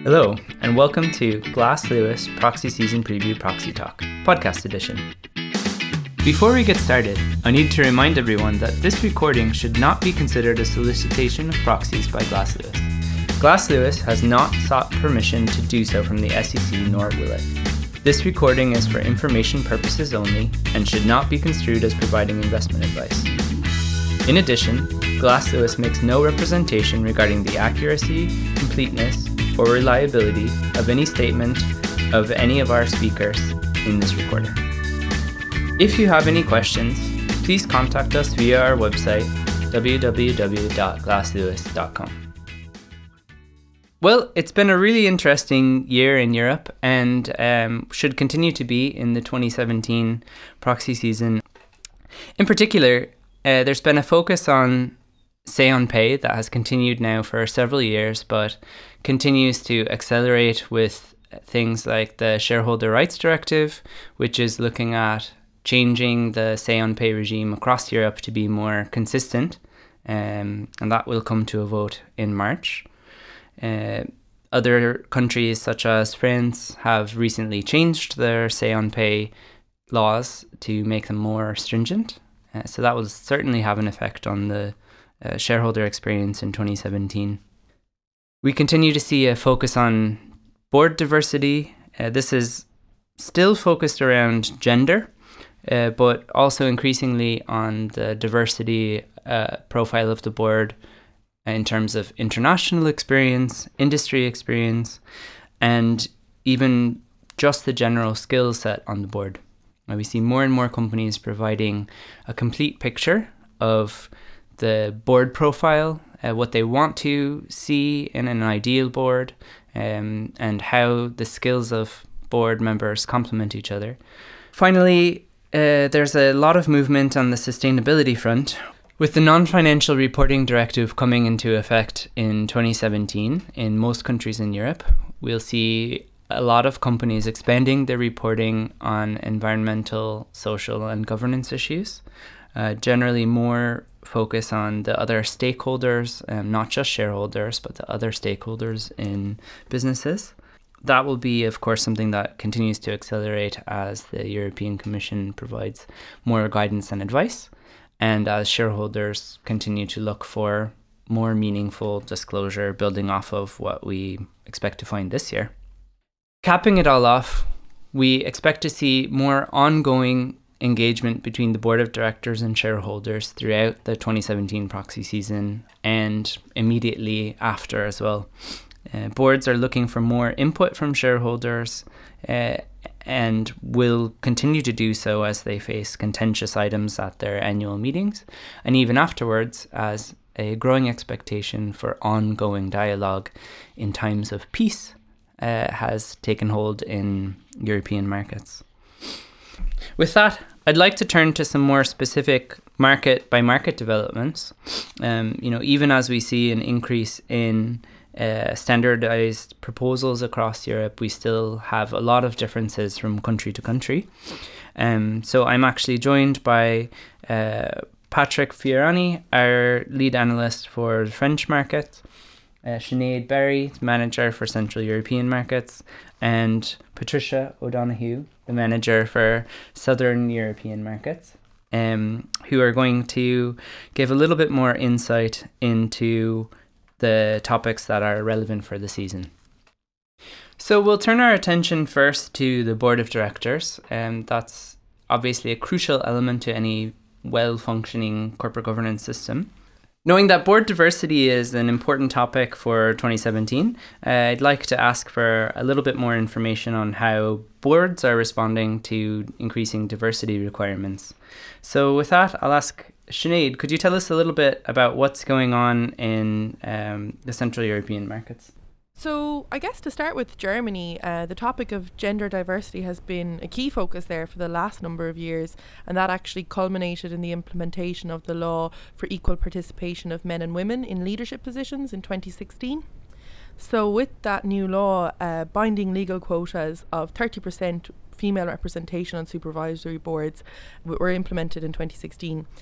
Hello, and welcome to Glass Lewis Proxy Season Preview Proxy Talk, Podcast Edition. Before we get started, I need to remind everyone that this recording should not be considered a solicitation of proxies by Glass Lewis. Glass Lewis has not sought permission to do so from the SEC, nor will it. This recording is for information purposes only and should not be construed as providing investment advice. In addition, Glass Lewis makes no representation regarding the accuracy, completeness, or reliability of any statement of any of our speakers in this recording. If you have any questions, please contact us via our website, www.glasslewis.com. Well, it's been a really interesting year in Europe and should continue to be in the 2017 proxy season. In particular, there's been a focus on Say on Pay that has continued now for several years, but continues to accelerate with things like the Shareholder Rights Directive, which is looking at changing the Say on Pay regime across Europe to be more consistent, and that will come to a vote in March. Other countries such as France have recently changed their Say on Pay laws to make them more stringent, so that will certainly have an effect on the shareholder experience in 2017. We continue to see a focus on board diversity. This is still focused around gender, but also increasingly on the diversity profile of the board in terms of international experience, industry experience, and even just the general skill set on the board. We see more and more companies providing a complete picture of the board profile, what they want to see in an ideal board, and how the skills of board members complement each other. Finally, there's a lot of movement on the sustainability front. With the Non-Financial Reporting Directive coming into effect in 2017 in most countries in Europe, we'll see a lot of companies expanding their reporting on environmental, social, and governance issues. Generally more focus on the other stakeholders, not just shareholders, but the other stakeholders in businesses. That will be, of course, something that continues to accelerate as the European Commission provides more guidance and advice, and as shareholders continue to look for more meaningful disclosure building off of what we expect to find this year. Capping it all off, we expect to see more ongoing engagement between the board of directors and shareholders throughout the 2017 proxy season and immediately after as well. Boards are looking for more input from shareholders and will continue to do so as they face contentious items at their annual meetings, and even afterwards as a growing expectation for ongoing dialogue in times of peace has taken hold in European markets. With that, I'd like to turn to some more specific market-by-market developments. Even as we see an increase in standardized proposals across Europe, we still have a lot of differences from country to country. So I'm actually joined by Patrick Fiorani, our lead analyst for the French market, Sinead Berry, manager for Central European markets, and Patricia O'Donoghue, the manager for Southern European markets, who are going to give a little bit more insight into the topics that are relevant for the season. So we'll turn our attention first to the board of directors, and that's obviously a crucial element to any well-functioning corporate governance system. Knowing that board diversity is an important topic for 2017, I'd like to ask for a little bit more information on how boards are responding to increasing diversity requirements. So with that, I'll ask Sinead, could you tell us a little bit about what's going on in the Central European markets? So I guess to start with Germany, the topic of gender diversity has been a key focus there for the last number of years, and that actually culminated in the implementation of the law for equal participation of men and women in leadership positions in 2016. So with that new law, binding legal quotas of 30% female representation on supervisory boards were implemented in 2016.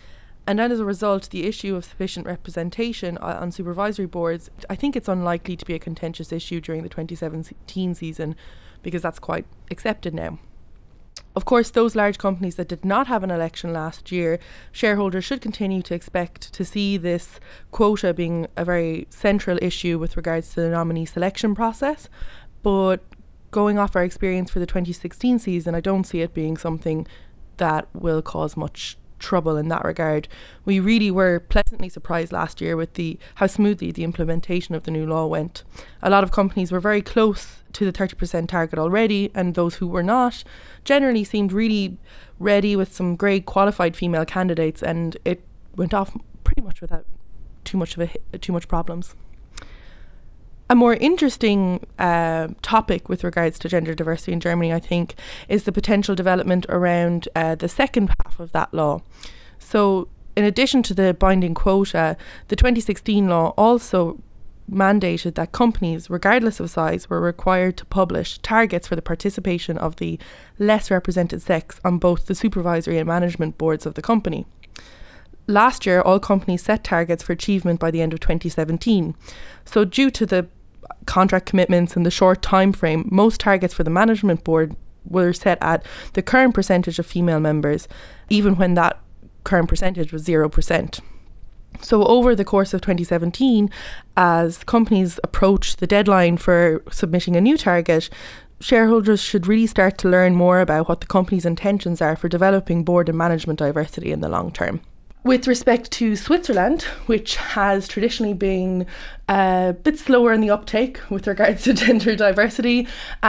And then as a result, the issue of sufficient representation on supervisory boards, I think it's unlikely to be a contentious issue during the 2017 season, because that's quite accepted now. Of course, those large companies that did not have an election last year, shareholders should continue to expect to see this quota being a very central issue with regards to the nominee selection process. But going off our experience for the 2016 season, I don't see it being something that will cause much trouble in that regard. We really were pleasantly surprised last year with how smoothly the implementation of the new law went. A lot of companies were very close to the 30% target already, and those who were not generally seemed really ready with some great qualified female candidates, and it went off pretty much without too much problems. A more interesting topic with regards to gender diversity in Germany, I think, is the potential development around the second half of that law. So, in addition to the binding quota, the 2016 law also mandated that companies, regardless of size, were required to publish targets for the participation of the less represented sex on both the supervisory and management boards of the company. Last year, all companies set targets for achievement by the end of 2017. So due to the contract commitments and the short time frame, most targets for the management board were set at the current percentage of female members, even when that current percentage was 0%. So over the course of 2017, as companies approach the deadline for submitting a new target, shareholders should really start to learn more about what the company's intentions are for developing board and management diversity in the long term. With respect to Switzerland, which has traditionally been a bit slower in the uptake with regards to gender diversity,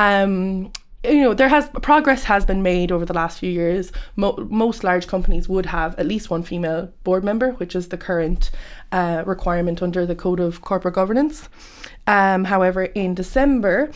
progress has been made over the last few years. Most large companies would have at least one female board member, which is the current requirement under the Code of Corporate Governance. However, in December,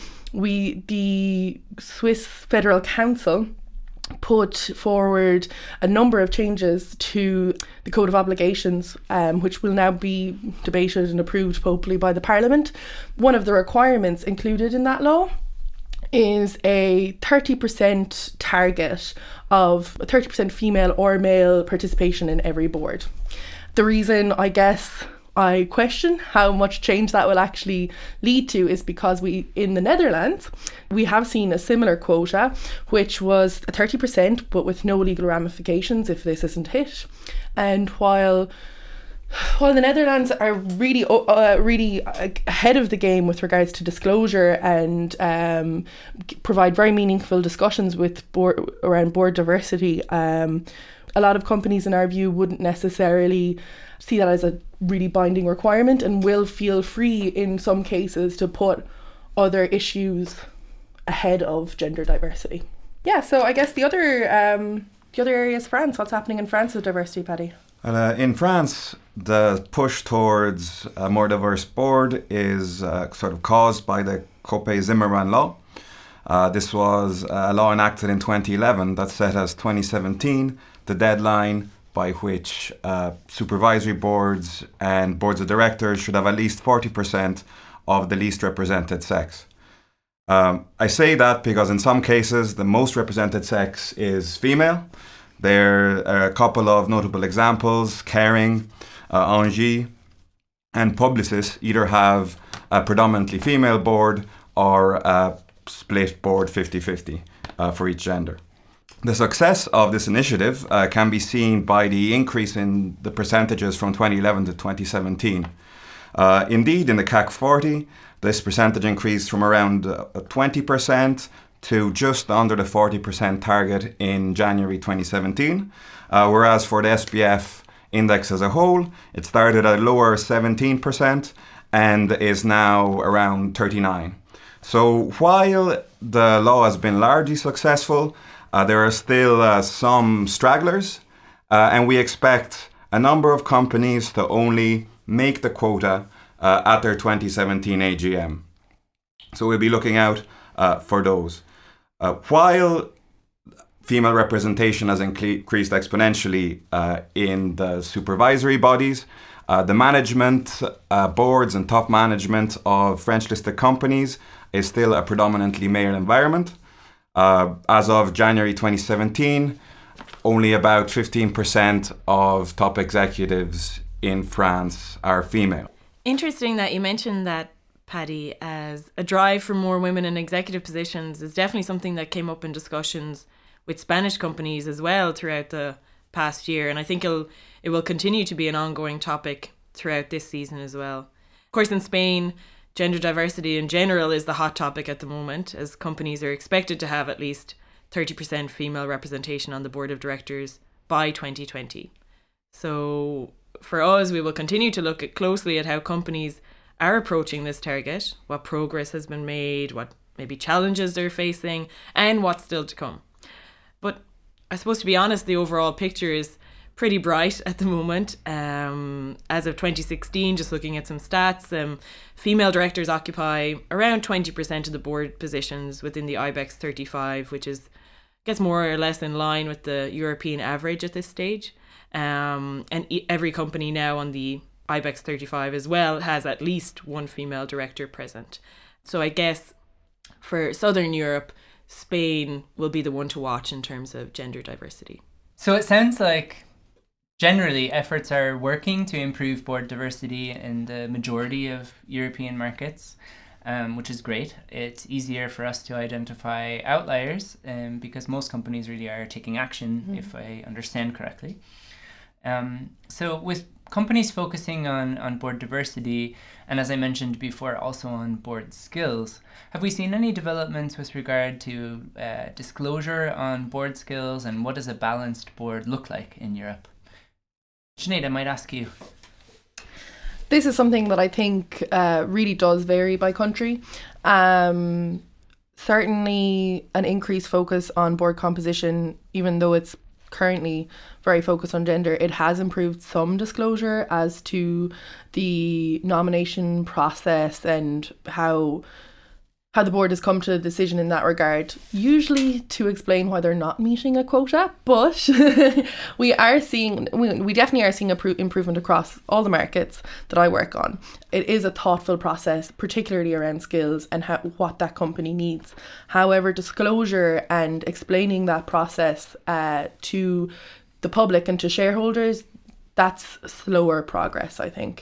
the Swiss Federal Council put forward a number of changes to the Code of Obligations, which will now be debated and approved hopefully by the Parliament. One of the requirements included in that law is a 30% target of 30% female or male participation in every board. The reason, I guess, I question how much change that will actually lead to is because in the Netherlands, we have seen a similar quota, which was 30%, but with no legal ramifications if this isn't hit. And while the Netherlands are really ahead of the game with regards to disclosure and provide very meaningful discussions with around board diversity, a lot of companies, in our view, wouldn't necessarily see that as a really binding requirement and will feel free in some cases to put other issues ahead of gender diversity. Yeah, so I guess the other area is France. What's happening in France with diversity, Paddy? In France, the push towards a more diverse board is sort of caused by the Copé-Zimmermann law. This was a law enacted in 2011 that set as 2017 the deadline by which supervisory boards and boards of directors should have at least 40% of the least represented sex. I say that because in some cases the most represented sex is female. There are a couple of notable examples. Kering, Engie and Publicis either have a predominantly female board or a split board 50-50 for each gender. The success of this initiative can be seen by the increase in the percentages from 2011 to 2017. Indeed, in the CAC 40, this percentage increased from around 20% to just under the 40% target in January 2017, whereas for the SBF index as a whole, it started at a lower 17% and is now around 39%. So while the law has been largely successful, there are still some stragglers, and we expect a number of companies to only make the quota at their 2017 AGM. So we'll be looking out for those. While female representation has increased exponentially in the supervisory bodies, the management boards and top management of French-listed companies is still a predominantly male environment. As of January 2017, only about 15% of top executives in France are female. Interesting that you mentioned that, Paddy, as a drive for more women in executive positions is definitely something that came up in discussions with Spanish companies as well throughout the past year. And I think it will continue to be an ongoing topic throughout this season as well. Of course, in Spain, gender diversity in general is the hot topic at the moment, as companies are expected to have at least 30% female representation on the board of directors by 2020. So for us, we will continue to look closely at how companies are approaching this target, what progress has been made, what maybe challenges they're facing, and what's still to come. But I suppose, to be honest, the overall picture is pretty bright at the moment. As of 2016, just looking at some stats, female directors occupy around 20% of the board positions within the IBEX 35, which is, I guess, more or less in line with the European average at this stage. And every company now on the IBEX 35 as well has at least one female director present. So I guess for Southern Europe, Spain will be the one to watch in terms of gender diversity. So it sounds like generally efforts are working to improve board diversity in the majority of European markets, which is great. It's easier for us to identify outliers because most companies really are taking action, if I understand correctly. So with companies focusing on board diversity, and as I mentioned before, also on board skills, have we seen any developments with regard to disclosure on board skills, and what does a balanced board look like in Europe? Sinead, I might ask you. This is something that I think really does vary by country. Certainly an increased focus on board composition, even though it's currently very focused on gender, it has improved some disclosure as to the nomination process and how the board has come to a decision in that regard, usually to explain why they're not meeting a quota. But we definitely are seeing improvement across all the markets that I work on. It is a thoughtful process, particularly around skills and what that company needs. However, disclosure and explaining that process to the public and to shareholders, that's slower progress, I think.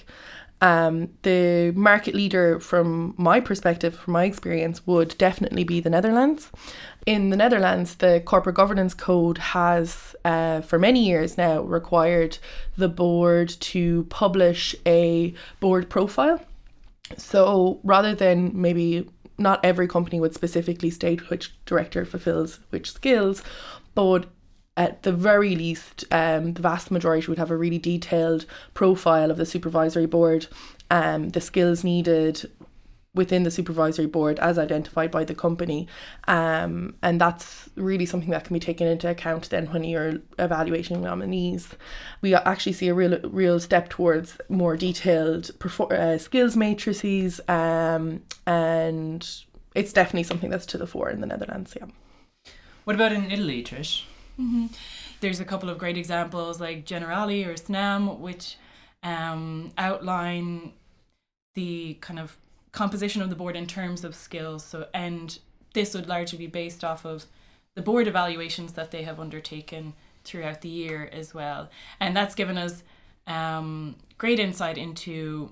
The market leader, from my perspective, from my experience, would definitely be the Netherlands. In the Netherlands, the Corporate Governance Code has, for many years now, required the board to publish a board profile. So rather than maybe not every company would specifically state which director fulfills which skills, but at the very least, the vast majority would have a really detailed profile of the supervisory board, the skills needed within the supervisory board as identified by the company. And that's really something that can be taken into account then when you're evaluating nominees. We actually see a real step towards more detailed skills matrices, and it's definitely something that's to the fore in the Netherlands, yeah. What about in Italy, Trish? Mm-hmm. There's a couple of great examples like Generali or Snam, which outline the kind of composition of the board in terms of skills. And this would largely be based off of the board evaluations that they have undertaken throughout the year as well. And that's given us great insight into,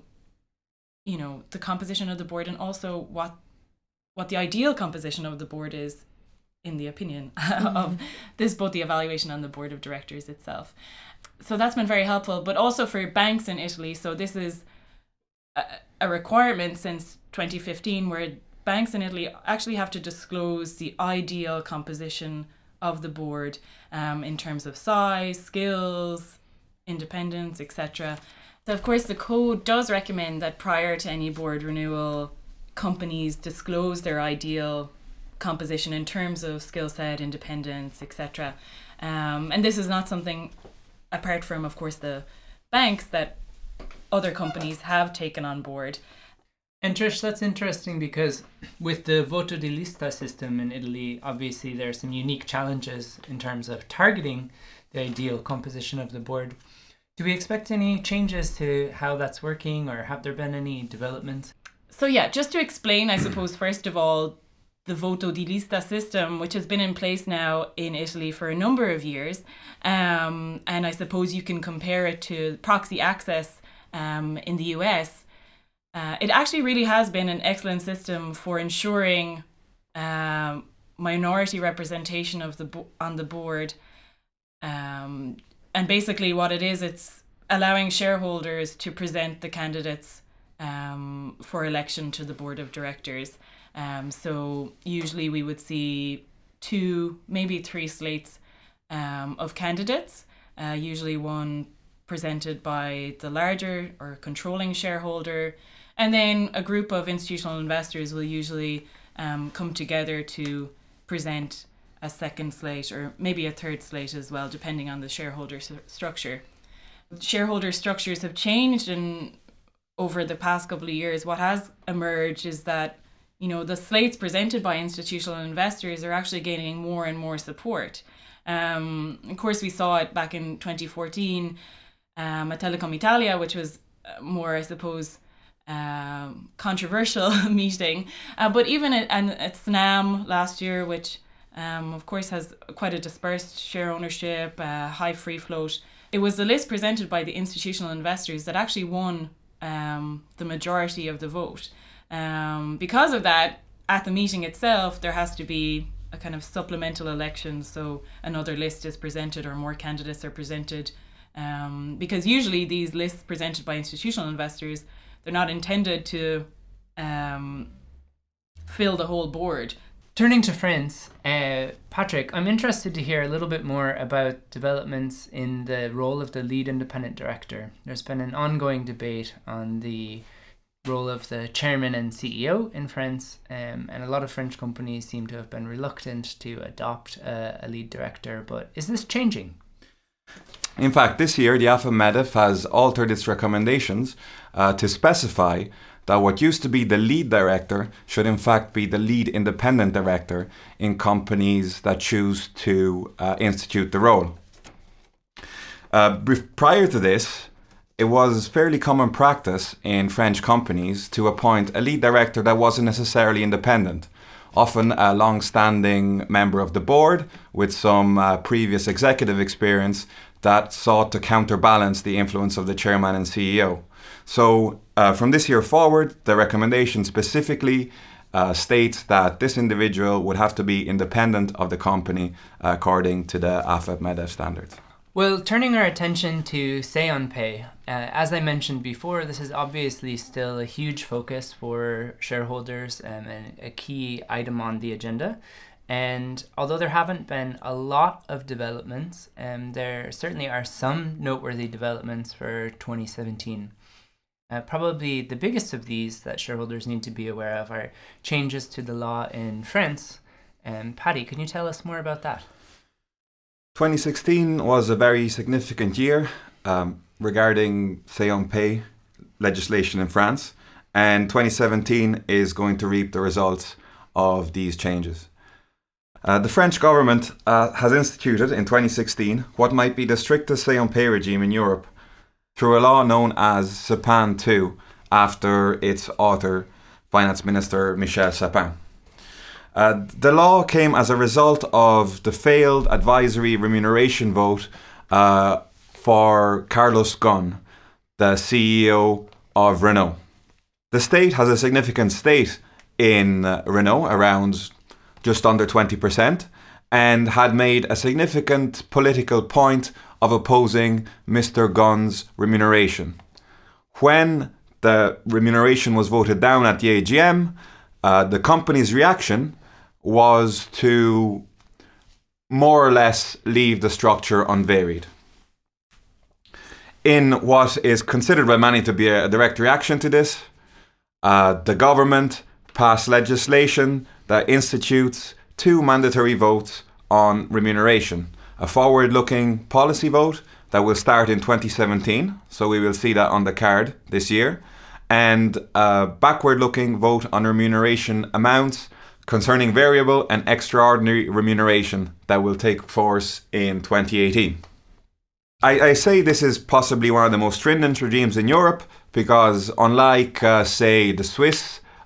the composition of the board, and also what the ideal composition of the board is, in the opinion of this, both the evaluation and the board of directors itself. So that's been very helpful, but also for banks in Italy. So this is a requirement since 2015, where banks in Italy actually have to disclose the ideal composition of the board in terms of size, skills, independence, etc. So of course the code does recommend that prior to any board renewal, companies disclose their ideal composition in terms of skill set, independence, etc. And this is not something, apart from, of course, the banks, that other companies have taken on board. And Trish, that's interesting because with the voto di lista system in Italy, obviously there are some unique challenges in terms of targeting the ideal composition of the board. Do we expect any changes to how that's working, or have there been any developments? So yeah, just to explain, I suppose, first of all, the voto di lista system, which has been in place now in Italy for a number of years. And I suppose you can compare it to proxy access in the US. It actually really has been an excellent system for ensuring minority representation of on the board. And basically what it is, it's allowing shareholders to present the candidates for election to the board of directors. So usually we would see 2, maybe 3 slates of candidates, usually one presented by the larger or controlling shareholder, and then a group of institutional investors will usually come together to present a second slate or maybe a third slate as well, depending on the shareholder structure. Shareholder structures have changed, and over the past couple of years, what has emerged is that the slates presented by institutional investors are actually gaining more and more support. Of course, we saw it back in 2014 at Telecom Italia, which was more, I suppose, controversial meeting. But even at Snam last year, which of course has quite a dispersed share ownership, high free float, it was the list presented by the institutional investors that actually won the majority of the vote. Because of that, at the meeting itself, there has to be a kind of supplemental election, so another list is presented or more candidates are presented. Because usually these lists presented by institutional investors, they're not intended to fill the whole board. Turning to France, Patrick, I'm interested to hear a little bit more about developments in the role of the lead independent director. There's been an ongoing debate on the role of the chairman and CEO in France, and a lot of French companies seem to have been reluctant to adopt a lead director, but is this changing? In fact, this year the AFEP-MEDEF has altered its recommendations to specify that what used to be the lead director should in fact be the lead independent director in companies that choose to institute the role. Prior to this, it was fairly common practice in French companies to appoint a lead director that wasn't necessarily independent, often a long-standing member of the board with some previous executive experience that sought to counterbalance the influence of the chairman and CEO. So from this year forward, the recommendation specifically states that this individual would have to be independent of the company according to the AFEP-MEDEF standards. Well, turning our attention to Say on Pay, as I mentioned before, this is obviously still a huge focus for shareholders and a key item on the agenda. And although there haven't been a lot of developments, there certainly are some noteworthy developments for 2017. Probably the biggest of these that shareholders need to be aware of are changes to the law in France. Paddy, can you tell us more about that? 2016 was a very significant year regarding Say on Pay legislation in France, and 2017 is going to reap the results of these changes. The French government has instituted in 2016 what might be the strictest Say on Pay regime in Europe through a law known as Sapin II, after its author, Finance Minister Michel Sapin. The law came as a result of the failed advisory remuneration vote for Carlos Ghosn, the CEO of Renault. The state has a significant stake in Renault, around just under 20%, and had made a significant political point of opposing Mr. Ghosn's remuneration. When the remuneration was voted down at the AGM, the company's reaction was to more or less leave the structure unvaried. In what is considered by many to be a direct reaction to this, the government passed legislation that institutes 2 mandatory votes on remuneration. A forward-looking policy vote that will start in 2017, so we will see that on the card this year, and a backward-looking vote on remuneration amounts concerning variable and extraordinary remuneration that will take force in 2018. I say this is possibly one of the most stringent regimes in Europe because unlike, say, the Swiss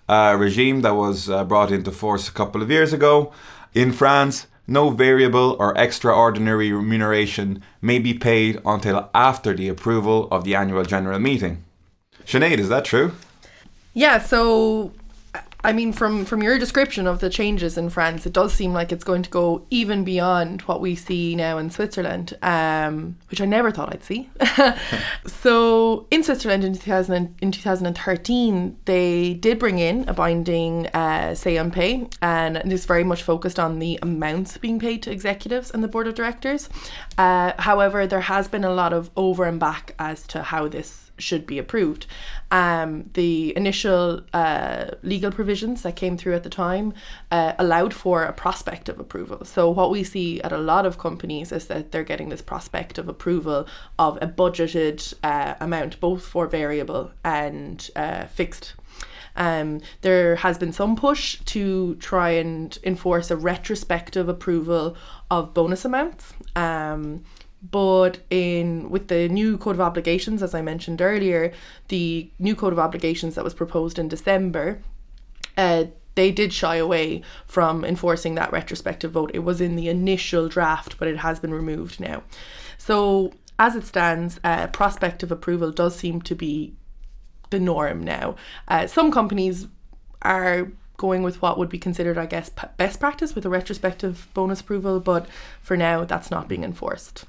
regime that was brought into force a couple of years ago. In France, no variable or extraordinary remuneration may be paid until after the approval of the annual general meeting. Sinead, is that true? Yeah, so I mean, from your description of the changes in France, it does seem like it's going to go even beyond what we see now in Switzerland, which I never thought I'd see. So in Switzerland in 2013, they did bring in a binding say on pay, and this very much focused on the amounts being paid to executives and the board of directors. However, there has been a lot of over and back as to how this should be approved. The initial legal provisions that came through at the time allowed for a prospective approval. So what we see at a lot of companies is that they're getting this prospective approval of a budgeted amount, both for variable and fixed. There has been some push to try and enforce a retrospective approval of bonus amounts. But with the new Code of Obligations, as I mentioned earlier, the new Code of Obligations that was proposed in December, they did shy away from enforcing that retrospective vote. It was in the initial draft, but it has been removed now. So as it stands, prospective approval does seem to be the norm now. Some companies are going with what would be considered, I guess, best practice with a retrospective bonus approval, but for now, that's not being enforced.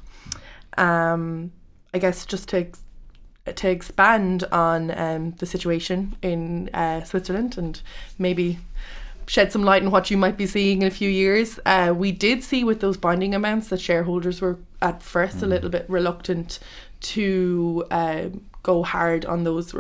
I guess just to expand on the situation in Switzerland and maybe shed some light on what you might be seeing in a few years. We did see with those binding amounts that shareholders were at first a little bit reluctant to go hard on those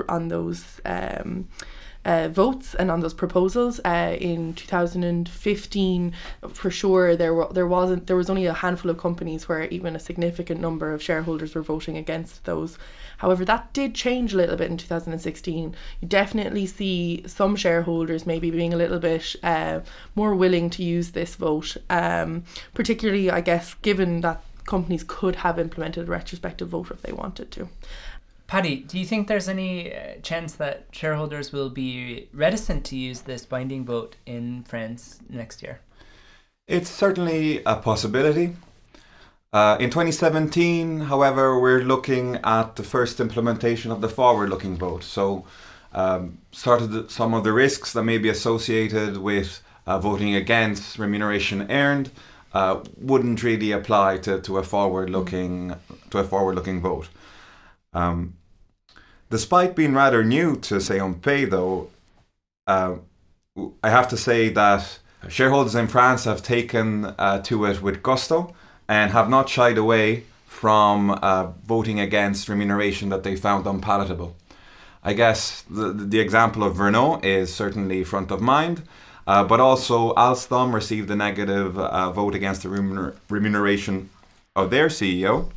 votes and on those proposals. In 2015, for sure, there was only a handful of companies where even a significant number of shareholders were voting against those. However, that did change a little bit in 2016. You definitely see some shareholders maybe being a little bit more willing to use this vote, particularly, I guess, given that companies could have implemented a retrospective vote if they wanted to. Paddy, do you think there's any chance that shareholders will be reticent to use this binding vote in France next year? It's certainly a possibility. In 2017, however, we're looking at the first implementation of the forward-looking vote. So some of the risks that may be associated with voting against remuneration earned wouldn't really apply to a forward-looking vote. Despite being rather new to Say on Pay, though, I have to say that shareholders in France have taken to it with gusto and have not shied away from voting against remuneration that they found unpalatable. I guess the example of Renault is certainly front of mind, but also Alstom received a negative vote against the remuneration of their CEO.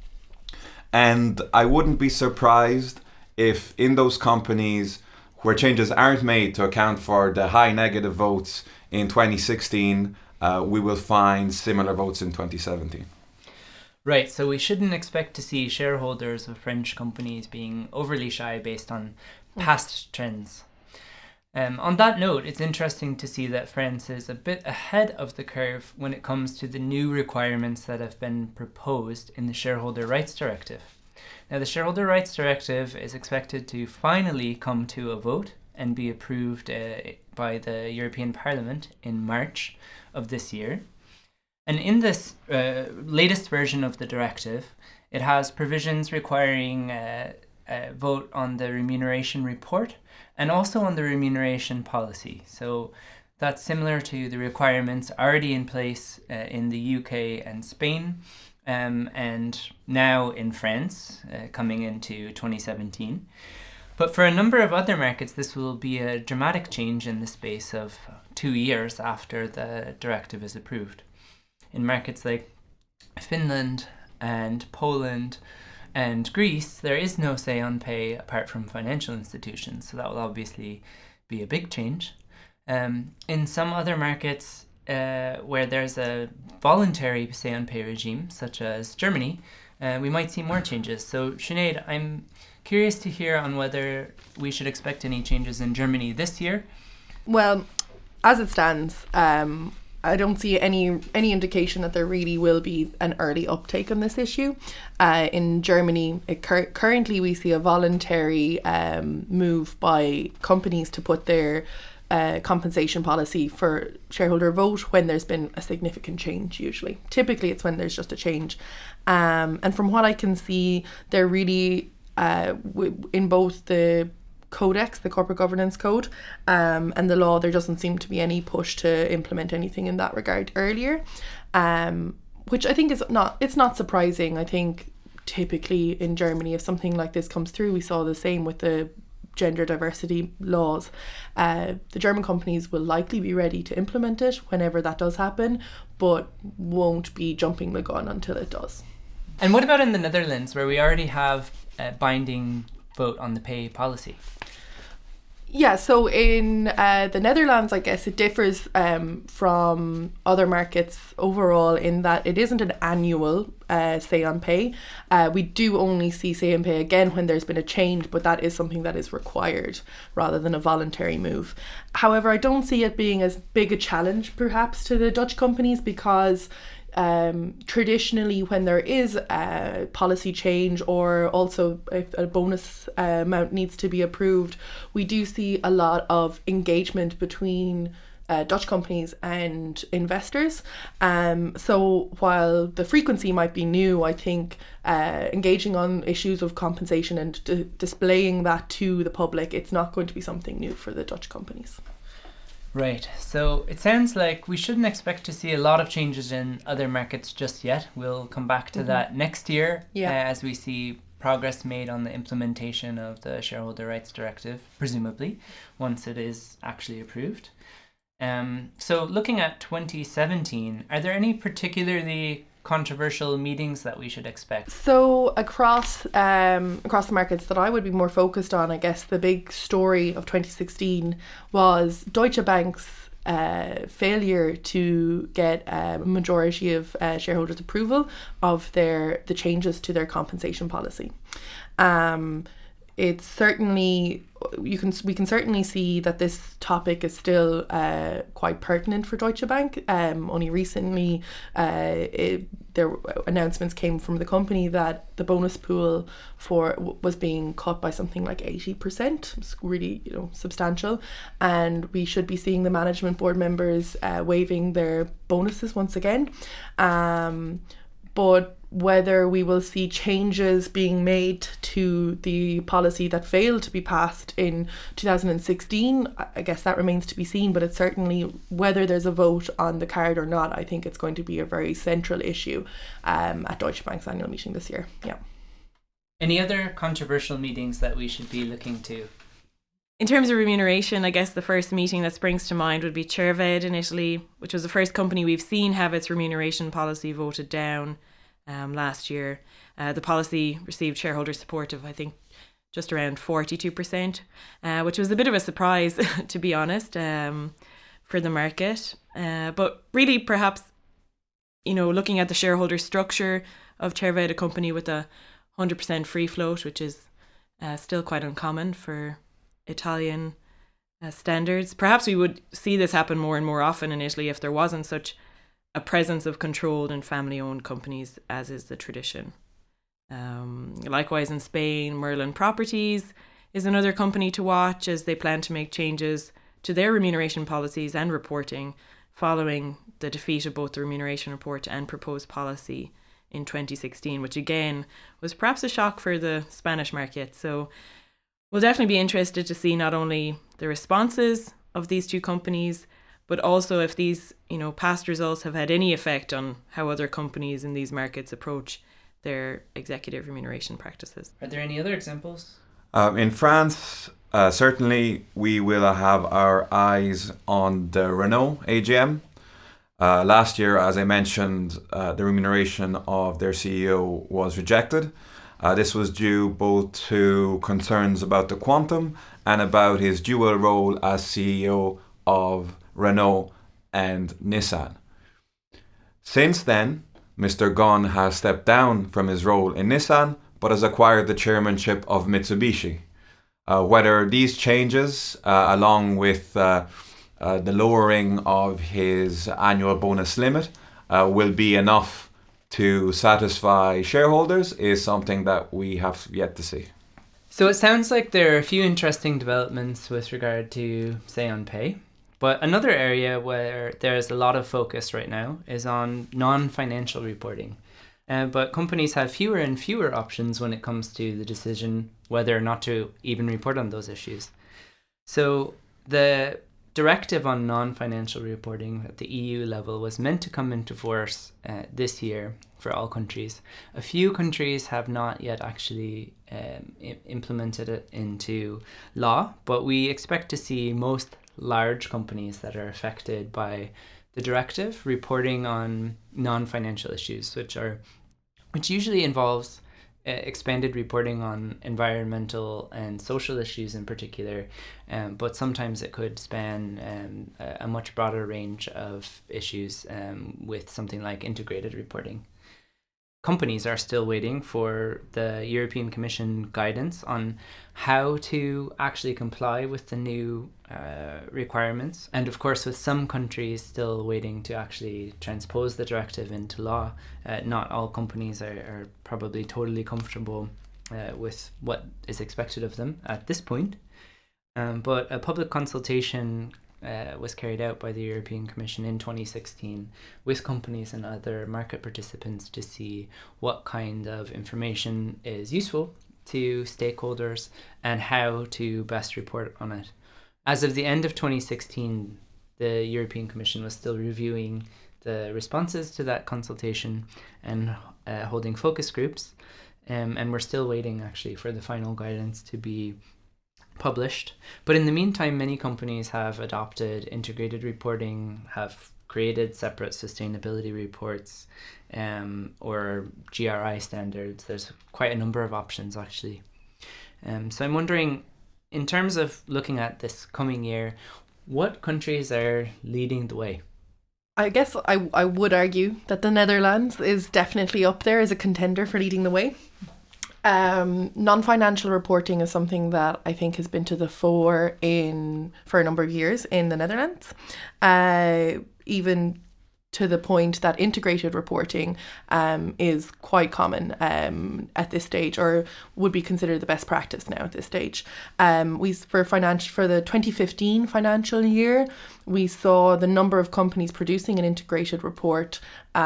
And I wouldn't be surprised if in those companies where changes aren't made to account for the high negative votes in 2016, we will find similar votes in 2017. Right, so we shouldn't expect to see shareholders of French companies being overly shy based on past trends. On that note, it's interesting to see that France is a bit ahead of the curve when it comes to the new requirements that have been proposed in the Shareholder Rights Directive. Now, the Shareholder Rights Directive is expected to finally come to a vote and be approved by the European Parliament in March of this year. And in this latest version of the directive, it has provisions requiring a vote on the remuneration report and also on the remuneration policy. So that's similar to the requirements already in place in the UK and Spain, and now in France, coming into 2017. But for a number of other markets, this will be a dramatic change in the space of 2 years after the directive is approved. In markets like Finland and Poland and Greece, there is no say on pay apart from financial institutions, so that will obviously be a big change. In some other markets where there's a voluntary say on pay regime, such as Germany, we might see more changes. So Sinead, I'm curious to hear on whether we should expect any changes in Germany this year Well, as it stands, I don't see any indication that there really will be an early uptake on this issue. In Germany, currently we see a voluntary move by companies to put their compensation policy for shareholder vote when there's been a significant change. Usually, typically it's when there's just a change, and from what I can see, they're really in both the codex, the corporate governance code, and the law, there doesn't seem to be any push to implement anything in that regard earlier, which I think it's not surprising. I think typically in Germany, if something like this comes through, we saw the same with the gender diversity laws. The German companies will likely be ready to implement it whenever that does happen, but won't be jumping the gun until it does. And what about in the Netherlands, where we already have a binding vote on the pay policy? Yeah, so in the Netherlands, I guess it differs from other markets overall in that it isn't an annual say on pay. We do only see say on pay again when there's been a change, but that is something that is required rather than a voluntary move. However, I don't see it being as big a challenge perhaps to the Dutch companies because traditionally when there is a policy change or also if a bonus amount needs to be approved, we do see a lot of engagement between Dutch companies and investors. So while the frequency might be new, I think engaging on issues of compensation and displaying that to the public, it's not going to be something new for the Dutch companies. Right, so it sounds like we shouldn't expect to see a lot of changes in other markets just yet. We'll come back to that next year as we see progress made on the implementation of the Shareholder Rights Directive, presumably, once it is actually approved. So looking at 2017, are there any particularly controversial meetings that we should expect? So across the markets that I would be more focused on, I guess the big story of 2016 was Deutsche Bank's failure to get a majority of shareholders' approval of the changes to their compensation policy. It's certainly we can certainly see that this topic is still quite pertinent for Deutsche Bank. Only recently, there announcements came from the company that the bonus pool was being cut by something like 80%. It's really substantial, and we should be seeing the management board members waiving their bonuses once again. But whether we will see changes being made to the policy that failed to be passed in 2016, I guess that remains to be seen, but it's certainly, whether there's a vote on the card or not, I think it's going to be a very central issue at Deutsche Bank's annual meeting this year. Yeah. Any other controversial meetings that we should be looking to? In terms of remuneration, I guess the first meeting that springs to mind would be Cerved in Italy, which was the first company we've seen have its remuneration policy voted down last year. The policy received shareholder support of, I think, just around 42%, which was a bit of a surprise, to be honest, for the market. But really, perhaps, looking at the shareholder structure of Cerved, a company with a 100% free float, which is still quite uncommon for Italian standards. Perhaps we would see this happen more and more often in Italy if there wasn't such a presence of controlled and family-owned companies, as is the tradition. Likewise in Spain, Merlin Properties is another company to watch as they plan to make changes to their remuneration policies and reporting following the defeat of both the remuneration report and proposed policy in 2016, which again was perhaps a shock for the Spanish market. So we'll definitely be interested to see not only the responses of these two companies, but also if these, past results have had any effect on how other companies in these markets approach their executive remuneration practices. Are there any other examples? In France, certainly we will have our eyes on the Renault AGM. Last year, as I mentioned, the remuneration of their CEO was rejected. This was due both to concerns about the quantum and about his dual role as CEO of Renault and Nissan. Since then, Mr. Ghosn has stepped down from his role in Nissan, but has acquired the chairmanship of Mitsubishi. Whether these changes, along with the lowering of his annual bonus limit will be enough to satisfy shareholders is something that we have yet to see. So it sounds like there are a few interesting developments with regard to Say on Pay. But another area where there's a lot of focus right now is on non-financial reporting. But companies have fewer and fewer options when it comes to the decision whether or not to even report on those issues. So the directive on non-financial reporting at the EU level was meant to come into force this year for all countries. A few countries have not yet actually implemented it into law, but we expect to see most large companies that are affected by the directive reporting on non-financial issues, which usually involves expanded reporting on environmental and social issues in particular, but sometimes it could span a much broader range of issues with something like integrated reporting. Companies are still waiting for the European Commission guidance on how to actually comply with the new requirements. And of course, with some countries still waiting to actually transpose the directive into law, not all companies are probably totally comfortable with what is expected of them at this point. But a public consultation was carried out by the European Commission in 2016 with companies and other market participants to see what kind of information is useful to stakeholders and how to best report on it. As of the end of 2016, the European Commission was still reviewing the responses to that consultation and holding focus groups, and we're still waiting actually for the final guidance to be published. But in the meantime, many companies have adopted integrated reporting, have created separate sustainability reports, or GRI standards. There's quite a number of options actually. So I'm wondering, in terms of looking at this coming year, what countries are leading the way? I guess I would argue that the Netherlands is definitely up there as a contender for leading the way. Non-financial reporting is something that I think has been to the fore for a number of years in the Netherlands, even to the point that integrated reporting is quite common at this stage, or would be considered the best practice now at this stage. For the 2015 financial year, we saw the number of companies producing an integrated report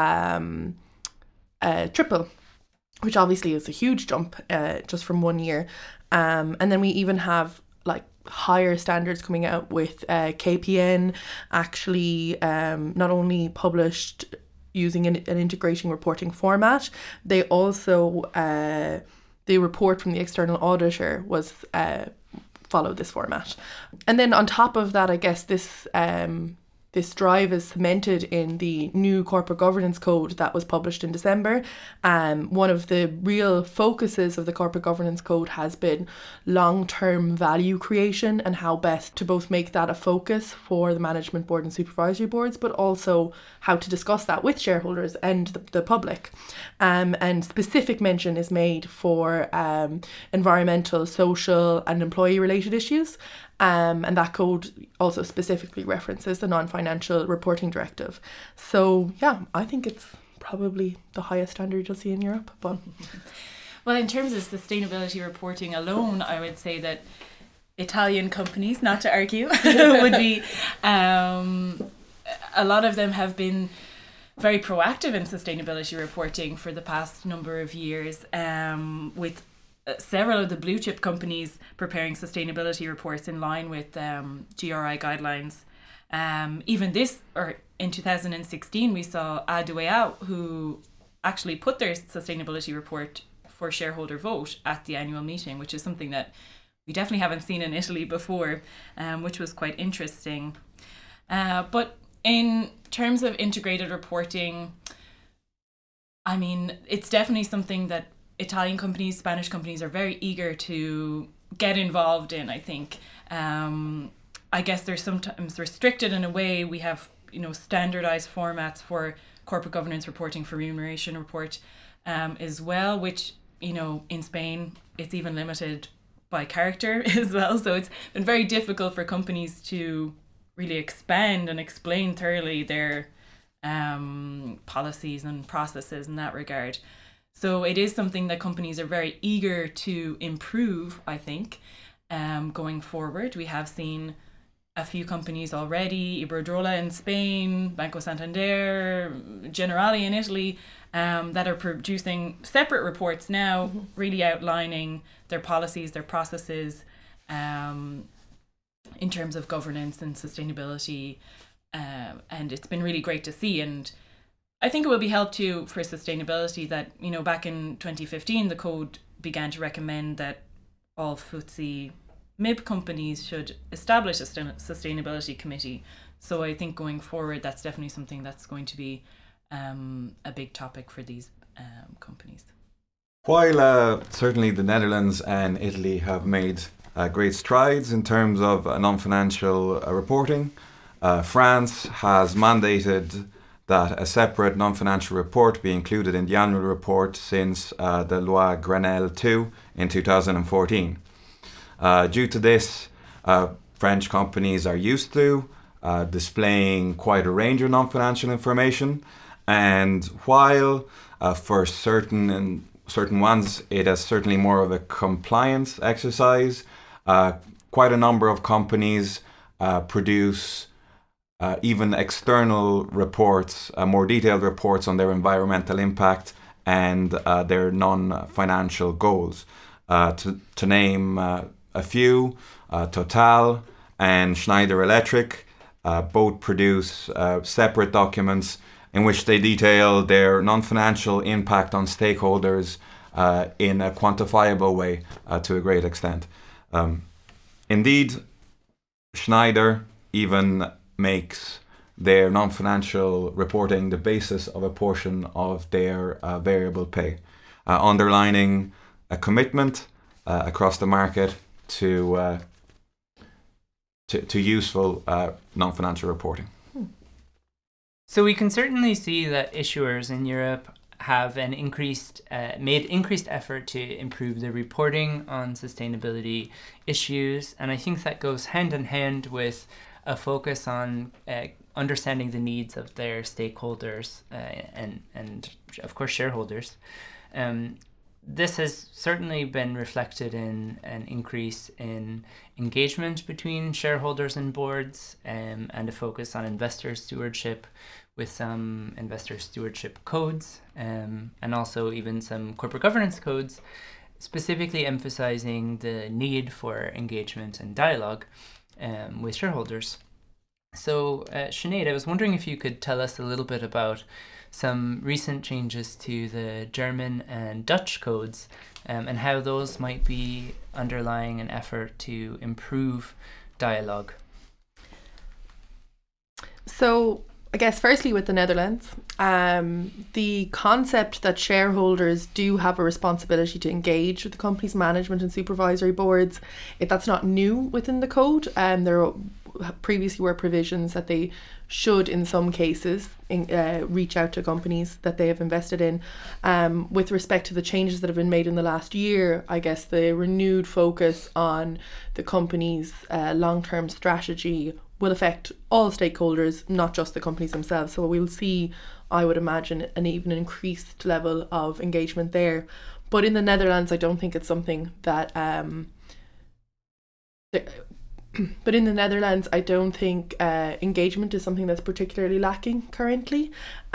triple, which obviously is a huge jump just from 1 year. And then we even have like higher standards coming out with KPN actually not only published using an integrating reporting format, they also, the report from the external auditor was followed this format. And then on top of that, I guess this drive is cemented in the new corporate governance code that was published in December. One of the real focuses of the corporate governance code has been long-term value creation and how best to both make that a focus for the management board and supervisory boards, but also how to discuss that with shareholders and the public. And specific mention is made for environmental, social and employee related issues. And that code also specifically references the non-financial reporting directive. So yeah, I think it's probably the highest standard you'll see in Europe. But well, in terms of sustainability reporting alone, I would say that Italian companies, not to argue, would be a lot of them have been very proactive in sustainability reporting for the past number of years, with several of the blue chip companies preparing sustainability reports in line with GRI guidelines. Even in 2016, we saw A2A, who actually put their sustainability report for shareholder vote at the annual meeting, which is something that we definitely haven't seen in Italy before, which was quite interesting. But in terms of integrated reporting, I mean, it's definitely something that Italian companies, Spanish companies are very eager to get involved in, I think. I guess they're sometimes restricted in a way. We have, standardized formats for corporate governance reporting, for remuneration report as well, which, in Spain, it's even limited by character as well. So it's been very difficult for companies to really expand and explain thoroughly their policies and processes in that regard. So it is something that companies are very eager to improve, I think, going forward. We have seen a few companies already, Iberdrola in Spain, Banco Santander, Generali in Italy, that are producing separate reports now, really outlining their policies, their processes, in terms of governance and sustainability. And it's been really great to see. And I think it will be helped too for sustainability that, back in 2015, the code began to recommend that all FTSE MIB companies should establish a sustainability committee. So I think going forward, that's definitely something that's going to be a big topic for these companies. While certainly the Netherlands and Italy have made great strides in terms of non-financial reporting, France has mandated that a separate non-financial report be included in the annual report since the Loi Grenelle II in 2014. Due to this, French companies are used to displaying quite a range of non-financial information, and while for certain ones it is certainly more of a compliance exercise, quite a number of companies produce even external reports, more detailed reports on their environmental impact and their non-financial goals. To name a few, Total and Schneider Electric both produce separate documents in which they detail their non-financial impact on stakeholders in a quantifiable way to a great extent. Indeed, Schneider even makes their non-financial reporting the basis of a portion of their variable pay, underlining a commitment across the market to useful non-financial reporting. So we can certainly see that issuers in Europe have made increased effort to improve their reporting on sustainability issues, and I think that goes hand in hand with a focus on understanding the needs of their stakeholders and of course shareholders. This has certainly been reflected in an increase in engagement between shareholders and boards, and a focus on investor stewardship with some investor stewardship codes, and also even some corporate governance codes, specifically emphasizing the need for engagement and dialogue with shareholders. So, Sinead, I was wondering if you could tell us a little bit about some recent changes to the German and Dutch codes, and how those might be underlying an effort to improve dialogue. So, I guess firstly with the Netherlands, the concept that shareholders do have a responsibility to engage with the company's management and supervisory boards, that's not new within the code. There previously were provisions that they should, in some cases, reach out to companies that they have invested in. With respect to the changes that have been made in the last year, I guess the renewed focus on the company's long-term strategy will affect all stakeholders, not just the companies themselves. So we'll see, I would imagine, an even increased level of engagement there. But in the Netherlands, I don't think it's something that... But in the Netherlands, I don't think engagement is something that's particularly lacking currently.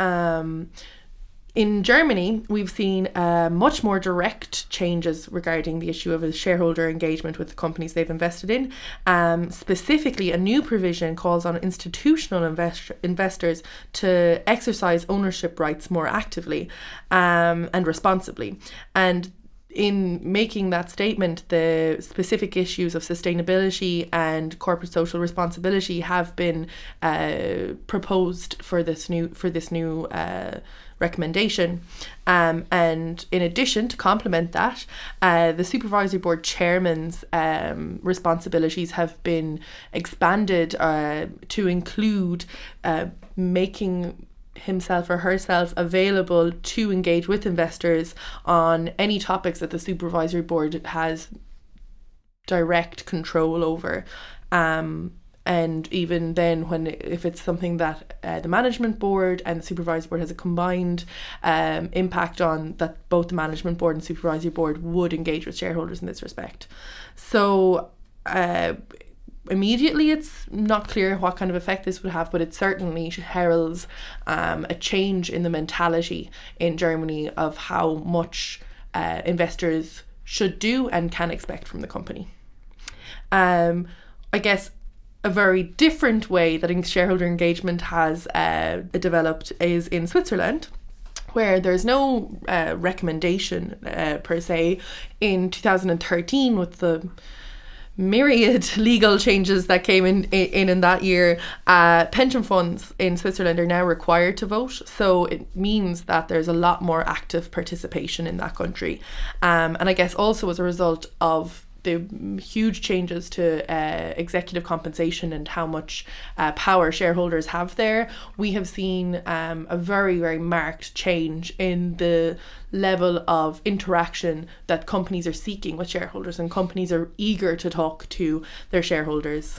In Germany, we've seen much more direct changes regarding the issue of shareholder engagement with the companies they've invested in. Specifically, a new provision calls on institutional investors to exercise ownership rights more actively and responsibly. And in making that statement, the specific issues of sustainability and corporate social responsibility have been proposed for this new recommendation. And in addition, to complement that, the supervisory board chairman's responsibilities have been expanded to include making himself or herself available to engage with investors on any topics that the supervisory board has direct control over. And even then, if it's something that the management board and the supervisory board has a combined impact on, that both the management board and supervisory board would engage with shareholders in this respect. So immediately it's not clear what kind of effect this would have, but it certainly heralds a change in the mentality in Germany of how much investors should do and can expect from the company. I guess a very different way that shareholder engagement has developed is in Switzerland, where there's no recommendation per se. In 2013, with the myriad legal changes that came in that year, pension funds in Switzerland are now required to vote. So it means that there's a lot more active participation in that country. And I guess also as a result of the huge changes to executive compensation and how much power shareholders have there, we have seen a very, very marked change in the level of interaction that companies are seeking with shareholders, and companies are eager to talk to their shareholders.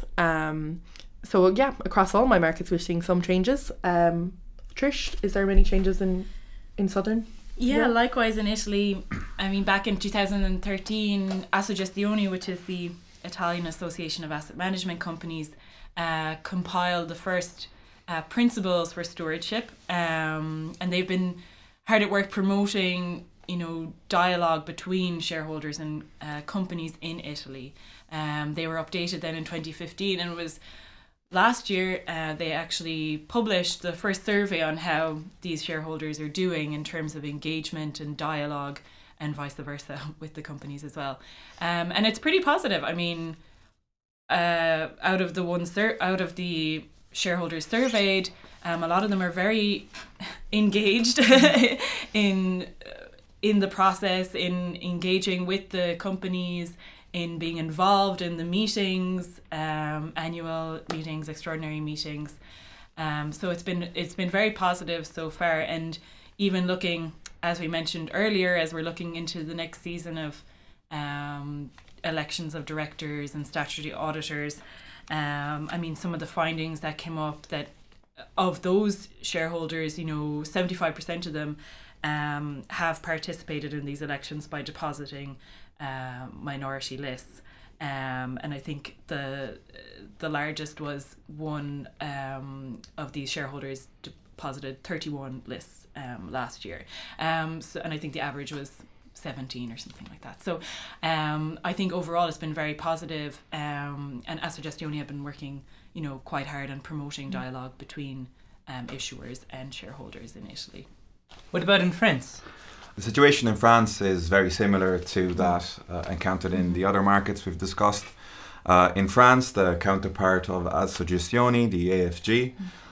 So yeah, across all my markets we're seeing some changes. Trish, is there many changes in Southern? Yeah, likewise in Italy. I mean, back in 2013, Assogestioni, which is the Italian Association of Asset Management Companies, compiled the first principles for stewardship, and they've been hard at work promoting, dialogue between shareholders and companies in Italy. They were updated then in 2015, and it was last year they actually published the first survey on how these shareholders are doing in terms of engagement and dialogue, and vice versa with the companies as well. And it's pretty positive. I mean, out of the shareholders surveyed, a lot of them are very engaged in the process, in engaging with the companies, in being involved in the meetings, annual meetings, extraordinary meetings. So it's been very positive so far. And even looking, as we mentioned earlier, as we're looking into the next season of elections of directors and statutory auditors, I mean, some of the findings that came up, that of those shareholders, 75% of them have participated in these elections by depositing minority lists, and I think the largest was one of these shareholders deposited 31 lists last year, and I think the average was 17 or something like that. So I think overall it's been very positive, and Assogestioni have been working quite hard on promoting dialogue between issuers and shareholders in Italy. What about in France? The situation in France is very similar to that encountered in the other markets we've discussed. In France, the counterpart of Assogestioni, the AFG,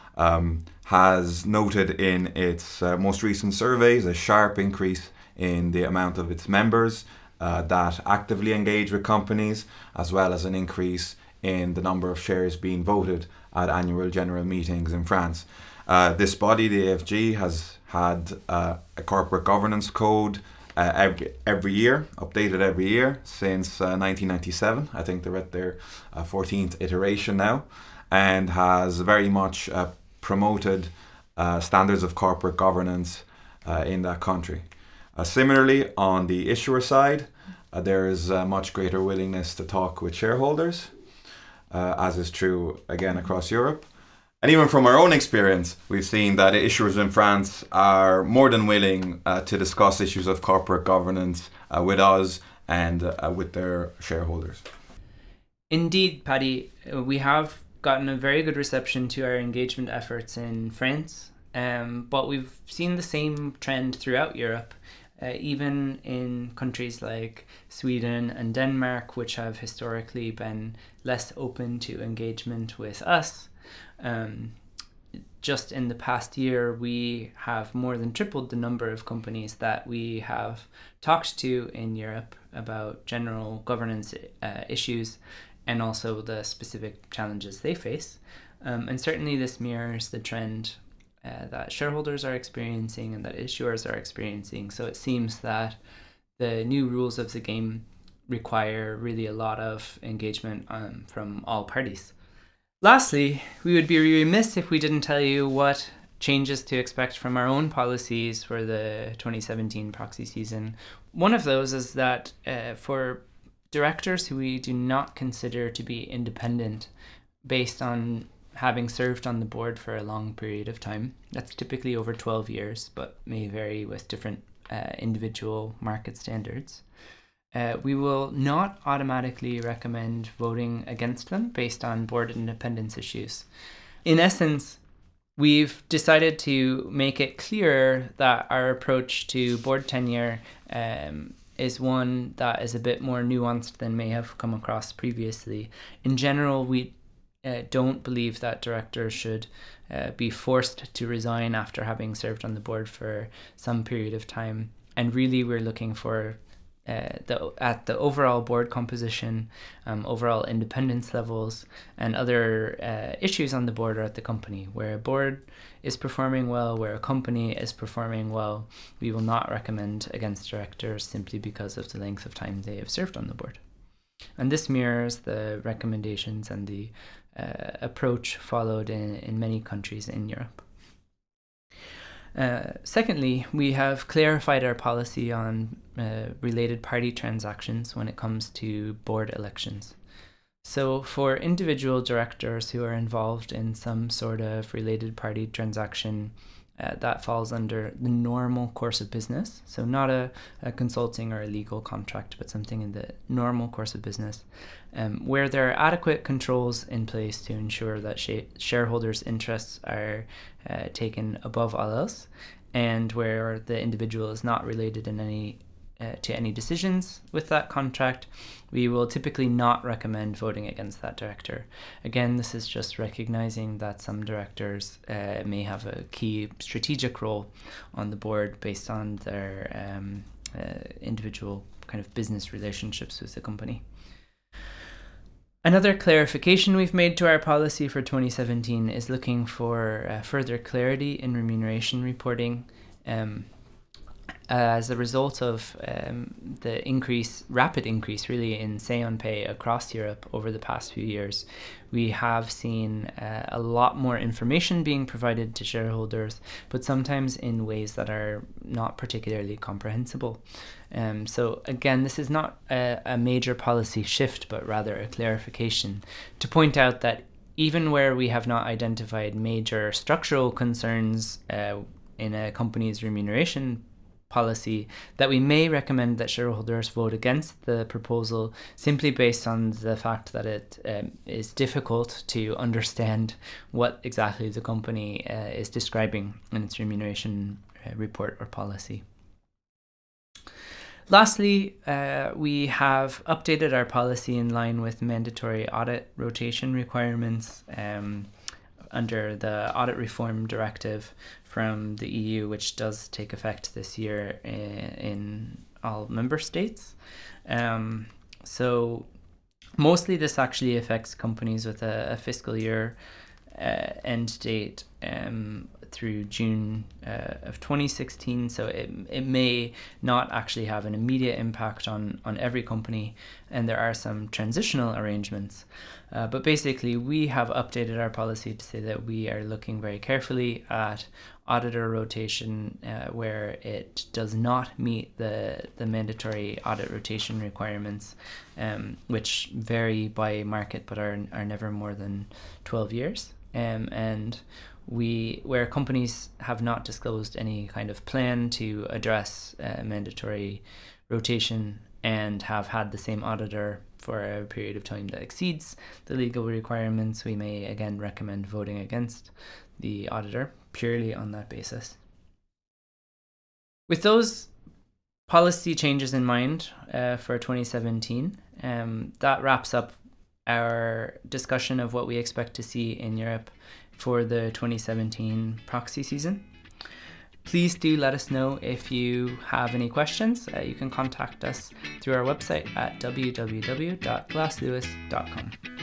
has noted in its most recent surveys a sharp increase in the amount of its members that actively engage with companies, as well as an increase in the number of shares being voted at annual general meetings in France. This body, the AFG, has had a corporate governance code every year, updated every year since 1997. I think they're at their 14th iteration now, and has very much promoted standards of corporate governance in that country. Similarly, on the issuer side, there is a much greater willingness to talk with shareholders, as is true again across Europe. And even from our own experience, we've seen that issuers in France are more than willing to discuss issues of corporate governance with us and with their shareholders. Indeed, Paddy, we have gotten a very good reception to our engagement efforts in France, but we've seen the same trend throughout Europe, even in countries like Sweden and Denmark, which have historically been less open to engagement with us. Just in the past year, we have more than tripled the number of companies that we have talked to in Europe about general governance issues and also the specific challenges they face. And certainly this mirrors the trend that shareholders are experiencing and that issuers are experiencing. So it seems that the new rules of the game require really a lot of engagement from all parties. Lastly, we would be remiss if we didn't tell you what changes to expect from our own policies for the 2017 proxy season. One of those is that for directors who we do not consider to be independent based on having served on the board for a long period of time, that's typically over 12 years, but may vary with different individual market standards, we will not automatically recommend voting against them based on board independence issues. In essence, we've decided to make it clear that our approach to board tenure is one that is a bit more nuanced than may have come across previously. In general, we don't believe that directors should be forced to resign after having served on the board for some period of time. And really, we're looking for at the overall board composition, overall independence levels, and other issues on the board or at the company. Where a board is performing well, where a company is performing well, we will not recommend against directors simply because of the length of time they have served on the board. And this mirrors the recommendations and the approach followed in many countries in Europe. Secondly, we have clarified our policy on related party transactions when it comes to board elections. So for individual directors who are involved in some sort of related party transaction, that falls under the normal course of business. So not a consulting or a legal contract, but something in the normal course of business, where there are adequate controls in place to ensure that shareholders' interests are taken above all else, and where the individual is not related in any to any decisions with that contract, we will typically not recommend voting against that director. Again, this is just recognizing that some directors may have a key strategic role on the board based on their individual kind of business relationships with the company. Another clarification we've made to our policy for 2017 is looking for further clarity in remuneration reporting. As a result of the rapid increase really in say on pay across Europe over the past few years, we have seen a lot more information being provided to shareholders, but sometimes in ways that are not particularly comprehensible. So again, this is not a major policy shift, but rather a clarification to point out that even where we have not identified major structural concerns in a company's remuneration policy, that we may recommend that shareholders vote against the proposal simply based on the fact that it is difficult to understand what exactly the company is describing in its remuneration report or policy. Lastly, we have updated our policy in line with mandatory audit rotation requirements under the Audit Reform Directive from the EU, which does take effect this year in all member states. So mostly this actually affects companies with a fiscal year end date through June of 2016, so it may not actually have an immediate impact on every company, and there are some transitional arrangements. But basically, we have updated our policy to say that we are looking very carefully at auditor rotation where it does not meet the mandatory audit rotation requirements, which vary by market but are never more than 12 years. And where companies have not disclosed any kind of plan to address mandatory rotation and have had the same auditor for a period of time that exceeds the legal requirements, we may again recommend voting against the auditor purely on that basis. With those policy changes in mind for 2017, that wraps up our discussion of what we expect to see in Europe for the 2017 proxy season. Please do let us know if you have any questions. You can contact us through our website at www.glasslewis.com.